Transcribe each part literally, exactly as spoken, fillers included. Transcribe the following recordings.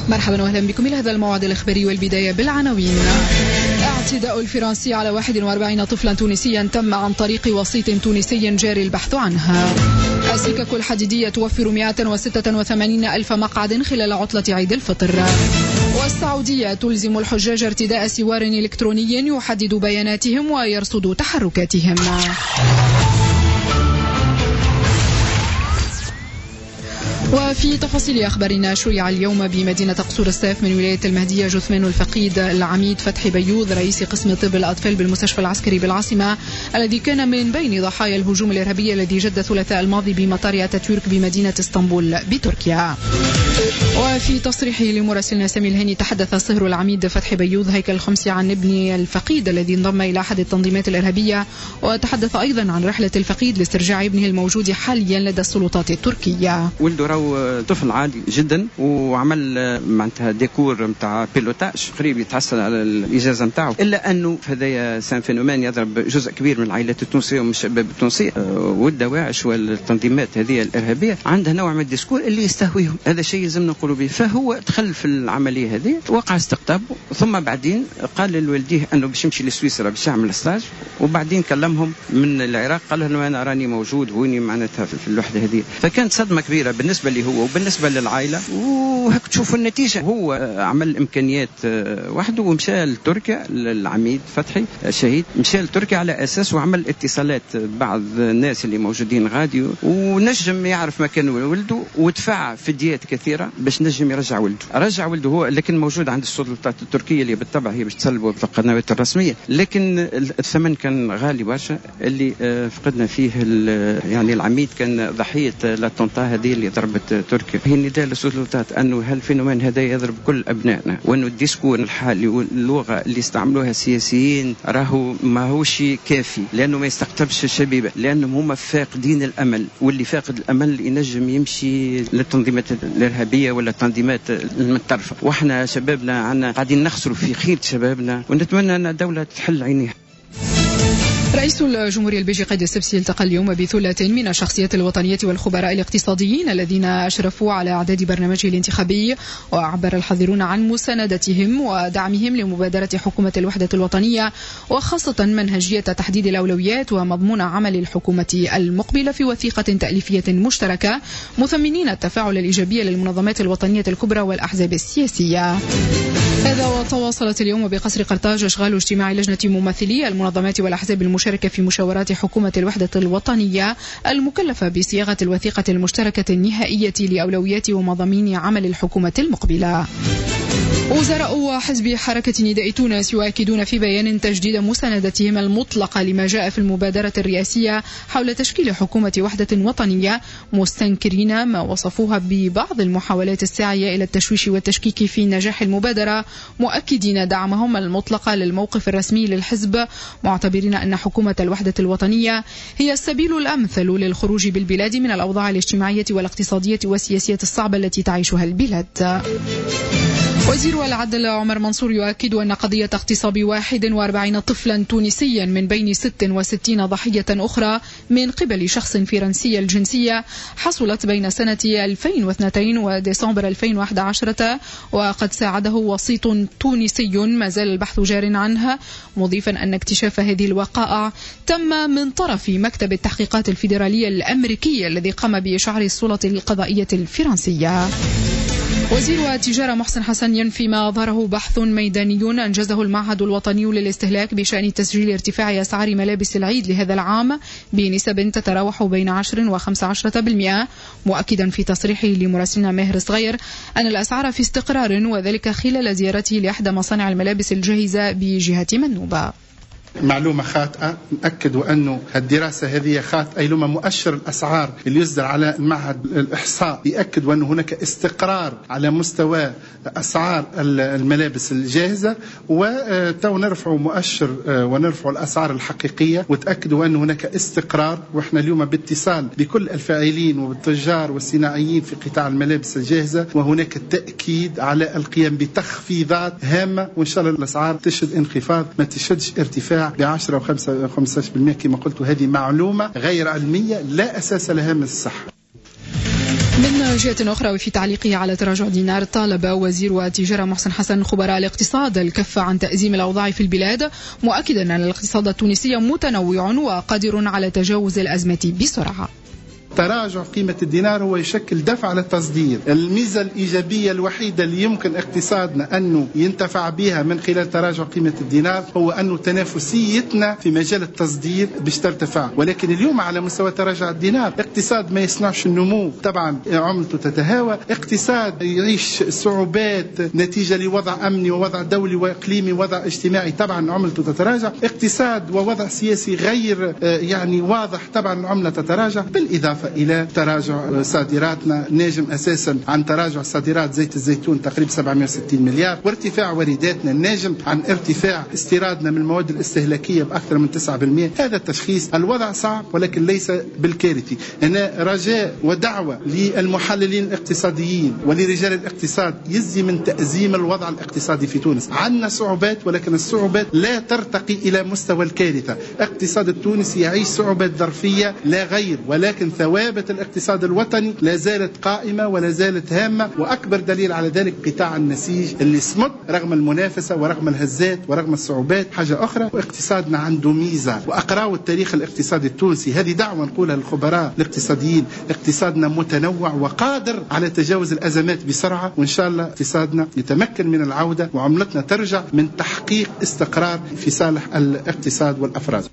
مرحبا واهلا بكم إلى هذا الموعد الإخباري، والبداية بالعناوين. اعتداء الفرنسي على واحد وأربعين طفلا تونسيا تم عن طريق وسيط تونسي جاري البحث عنها. السكك الحديدية توفر مئة وستة وثمانين ألف مقعد خلال عطلة عيد الفطر. والسعودية تلزم الحجاج ارتداء سوار إلكتروني يحدد بياناتهم ويرصد تحركاتهم. وفي تفاصيل أخبارنا، شرع اليوم بمدينة قصور السيف من ولاية المهدية جثمان الفقيد العميد فتحي بيوض رئيس قسم طب الأطفال بالمستشفى العسكري بالعاصمة، الذي كان من بين ضحايا الهجوم الإرهابي الذي جد الثلاثاء الماضي بمطار أتاتورك بمدينة اسطنبول بتركيا. وفي تصريحه لمراسلنا سامي الهاني، تحدث صهر العميد فتحي بيوض هيكل الخمسي عن ابن الفقيد الذي انضم إلى أحد التنظيمات الإرهابية، وتحدث أيضا عن رحلة الفقيد لاسترجاع ابنه الموجود حاليا لدى السلطات التركية. ولده راهو طفل عادي جدا، وعمل معناتها ديكور نتاع بيلوتاج قريب يتحصل على الإجازة نتاعو، إلا أنه هذايا سان فينومين يضرب جزء كبير من العائلات التونسية ومن الشباب التونسي، والدواعش والتنظيمات هذه الإرهابية عندها نوع من الديسكور اللي يستهويهم. هذا شيء لازم نقولوا به. فهو دخل في العملية هذه، وقع استقطابه، ثم بعدين قال لوالديه أنه باش يمشي لسويسرا باش يعمل ستاج، وبعدين كلمهم من العراق قال لهم أنا راني موجود ويني معناتها في الوحدة هذه. فكانت صدمة كبيرة بالنسبة لي هو وبالنسبة للعائلة، وهك تشوفوا النتيجة. هو عمل إمكانيات وحده ومشى لتركيا. العميد فتحي الشهيد مشى لتركيا على أساس وعمل اتصالات بعض الناس اللي موجودين غادي، ونجم يعرف مكان ولده، ودفع فديات كثيرة باش نجم يرجع ولده. رجع ولده هو، لكن موجود عند السلطات التركية اللي بالطبع هي باش تسلبه بالقنوات الرسمية، لكن الثمن كان غالي برشا اللي فقدنا فيه. يعني العميد كان ضحية لاتونتا هذه اللي ضربت تركيا. هي النداء للسلطات أنه هالفينومين هذا يضرب كل أبنائنا، وأنه الديسكور الحالي واللغة اللي استعملوها السياسيين راهو ما هوش كافي، لأنه ما يستقطبش الشبيبة، لأنهم هم فاقدين الأمل، واللي فاقد الأمل ينجم يمشي للتنظيمات الإرهابية ولا التنظيمات المتطرفة. وإحنا شبابنا عنا قاعدين نخسروا في خير شبابنا، ونتمنى أن الدولة تحل عينيها. رئيس الجمهورية البيجي قيد السبسي التقى اليوم بثلة من الشخصيات الوطنية والخبراء الاقتصاديين الذين أشرفوا على إعداد برنامجه الانتخابي، وعبر الحاضرون عن مساندتهم ودعمهم لمبادرة حكومة الوحدة الوطنية، وخاصة منهجية تحديد الأولويات ومضمون عمل الحكومة المقبلة في وثيقة تأليفية مشتركة، مثمنين التفاعل الإيجابي للمنظمات الوطنية الكبرى والأحزاب السياسية. هذا وتواصلت اليوم بقصر قرطاج أشغال اجتماع لجنة ممثلي المنظمات والأحزاب المشاركة في مشاورات حكومة الوحدة الوطنية المكلفة بصياغة الوثيقة المشتركة النهائية لأولويات ومضامين عمل الحكومة المقبلة. وزراء حزب حركة نداء تونس يؤكدون في بيان تجديد مساندتهم المطلقة لما جاء في المبادرة الرئاسية حول تشكيل حكومة وحدة وطنية، مستنكرين ما وصفوها ببعض المحاولات الساعية إلى التشويش والتشكيك في نجاح المبادرة، مؤكدين دعمهم المطلق للموقف الرسمي للحزب، معتبرين أن حكومة الوحدة الوطنية هي السبيل الأمثل للخروج بالبلاد من الأوضاع الاجتماعية والاقتصادية والسياسية الصعبة التي تعيشها البلاد. وزير العدل عمر منصور يؤكد أن قضية اغتصاب واحد وأربعين طفلا تونسيا من بين ست وستين ضحية أخرى من قبل شخص فرنسي الجنسية حصلت بين سنة ألفين واثنين وديسمبر ألفين وأحد عشر، وقد ساعده وسيط تونسي ما زال البحث جار عنها، مضيفا أن اكتشاف هذه الوقائع تم من طرف مكتب التحقيقات الفيدرالي الأمريكي الذي قام بإشعار السلطة القضائية الفرنسية. وزير التجارة محسن حسن ينفي ما أظهره بحث ميداني أنجزه المعهد الوطني للاستهلاك بشأن تسجيل ارتفاع أسعار ملابس العيد لهذا العام بنسب تتراوح بين عشرة وخمسة عشر بالمئة، مؤكدا في تصريحه لمراسلنا ماهر صغير أن الأسعار في استقرار، وذلك خلال زيارته لإحدى مصانع الملابس الجاهزة بجهة منوبة. معلومة خاطئة، نأكد أنه الدراسة هذه خاطئة، أي لما مؤشر الأسعار اللي يصدر على معهد الإحصاء يأكد أن هناك استقرار على مستوى أسعار الملابس الجاهزة، وتو نرفع مؤشر ونرفع الأسعار الحقيقية، وتأكدوا أن هناك استقرار. وإحنا اليوم باتصال بكل الفاعلين والتجار والصناعيين في قطاع الملابس الجاهزة، وهناك التأكيد على القيام بتخفيضات هامة، وإن شاء الله الأسعار تشهد انخفاض ما تشهدش ارتفاع بعشرة وخمسة وخمسة بالمئة كما قلت. هذه معلومة غير علمية لا أساس لها من الصحة. من جهة أخرى وفي تعليقه على تراجع دينار، طالب وزير التجارة محسن حسن خبراء الاقتصاد الكف عن تأزيم الأوضاع في البلاد، مؤكدا أن الاقتصاد التونسي متنوع وقادر على تجاوز الأزمة بسرعة. تراجع قيمة الدينار هو يشكل دفع للتصدير. الميزة الإيجابية الوحيدة اللي يمكن اقتصادنا أنه ينتفع بها من خلال تراجع قيمة الدينار هو أنه تنافسيتنا في مجال التصدير باش ترتفع. ولكن اليوم على مستوى تراجع الدينار اقتصاد ما يصنعش النمو، طبعا عملته تتهاوى، اقتصاد يعيش صعوبات نتيجة لوضع أمني ووضع دولي وإقليمي ووضع اجتماعي، طبعا عملته تتراجع، اقتصاد ووضع سياسي غير يعني واضح، طبعا العملة تتراجع، بالإضافة إلى تراجع صادراتنا. ناجم أساسا عن تراجع صادرات زيت الزيتون تقريبا سبعمائة وستين مليار، وارتفاع وارداتنا ناجم عن ارتفاع استيرادنا من المواد الاستهلاكية بأكثر من تسعة بالمئة. هذا التشخيص. الوضع صعب ولكن ليس بالكارثي. أنا رجاء ودعوة للمحللين الاقتصاديين ولرجال الاقتصاد يزي من تأزيم الوضع الاقتصادي في تونس. عندنا صعوبات ولكن الصعوبات لا ترتقي إلى مستوى الكارثة. اقتصاد التونسي يعيش صعوبات ظرفية لا غير، ولكن ثوابت الاقتصاد الوطني لا زالت قائمة ولا زالت هامة، وأكبر دليل على ذلك قطاع النسيج اللي صمد رغم المنافسة ورغم الهزات ورغم الصعوبات. حاجة أخرى، واقتصادنا عنده ميزة، وأقرأوا التاريخ الاقتصادي التونسي، هذه دعوة نقولها للخبراء الاقتصاديين، اقتصادنا متنوع وقادر على تجاوز الأزمات بسرعة، وإن شاء الله اقتصادنا يتمكن من العودة وعملتنا ترجع من تحقيق استقرار في صالح الاقتصاد والأفراد.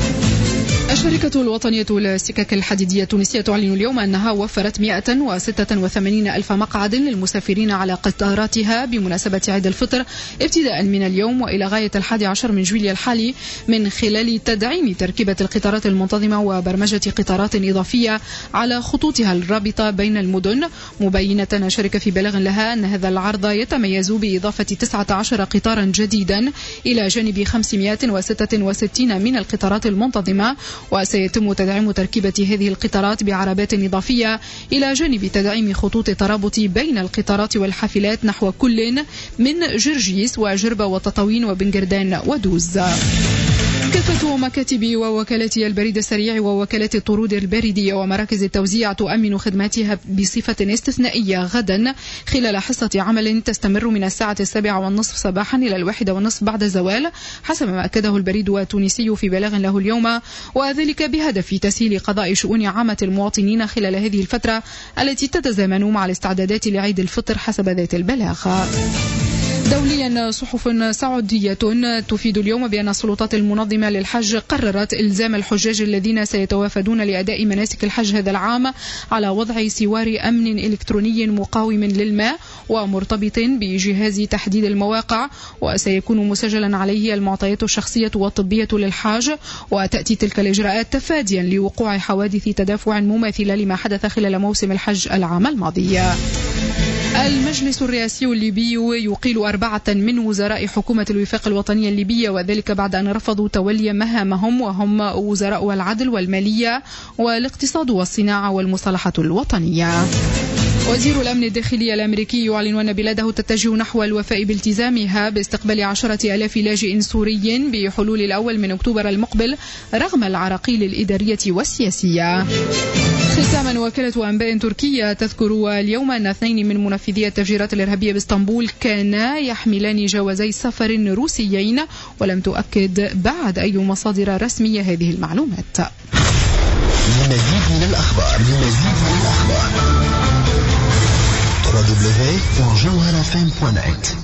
الشركة الوطنية للسكك الحديدية التونسية تعلن اليوم أنها وفرت مئة وستة وثمانين ألف مقعد للمسافرين على قطاراتها بمناسبة عيد الفطر ابتداء من اليوم وإلى غاية الحادي عشر من جويلية الحالي، من خلال تدعيم تركيبة القطارات المنتظمة وبرمجة قطارات إضافية على خطوطها الرابطة بين المدن، مبينة الشركة في بلاغ لها أن هذا العرض يتميز بإضافة تسعة عشر قطارا جديدا إلى جانب خمسمائة وستة وستين من القطارات المنتظمة، وسيتم تدعيم تركيبة هذه القطارات بعربات إضافية إلى جانب تدعيم خطوط الترابط بين القطارات والحافلات نحو كل من جرجيس وجربة وتطاوين وبنجردان ودوز. كافة مكاتب ووكالات البريد السريع ووكالات الطرود البريدية ومراكز التوزيع تؤمن خدماتها بصفة استثنائية غدا خلال حصة عمل تستمر من الساعة السابعة والنصف صباحا إلى الواحدة والنصف بعد الزوال، حسب ما أكده البريد التونسي في بلاغ له اليوم، وذلك بهدف تسهيل قضاء شؤون عامة المواطنين خلال هذه الفترة التي تتزامن مع الاستعدادات لعيد الفطر حسب ذات البلاغ. دوليا، صحف سعودية تفيد اليوم بأن السلطات المنظمة للحج قررت إلزام الحجاج الذين سيتوافدون لأداء مناسك الحج هذا العام على وضع سوار أمن إلكتروني مقاوم للماء ومرتبط بجهاز تحديد المواقع، وسيكون مسجلا عليه المعطيات الشخصية والطبية للحاج، وتأتي تلك الإجراءات تفاديا لوقوع حوادث تدافع مماثلة لما حدث خلال موسم الحج العام الماضي. المجلس الرئاسي الليبي يقيل أربعة من وزراء حكومة الوفاق الوطنية الليبية، وذلك بعد أن رفضوا تولي مهامهم، وهم وزراء العدل والمالية والاقتصاد والصناعة والمصالحة الوطنية. وزير الأمن الداخلي الأمريكي يعلن أن بلاده تتجه نحو الوفاء بالتزامها باستقبال عشرة آلاف لاجئ سوري بحلول الأول من أكتوبر المقبل رغم العراقيل الإدارية والسياسية. ختاما، وكالة أنباء تركية تذكر اليوم أن اثنين من منفذي التفجيرات الإرهابية باسطنبول كانا يحملان جوازي سفر روسيين، ولم تؤكد بعد أي مصادر رسمية هذه المعلومات. لمزيد من الأخبار لمزيد من الأخبار دبليو دبليو دبليو دوت جوهرة إف إم دوت نت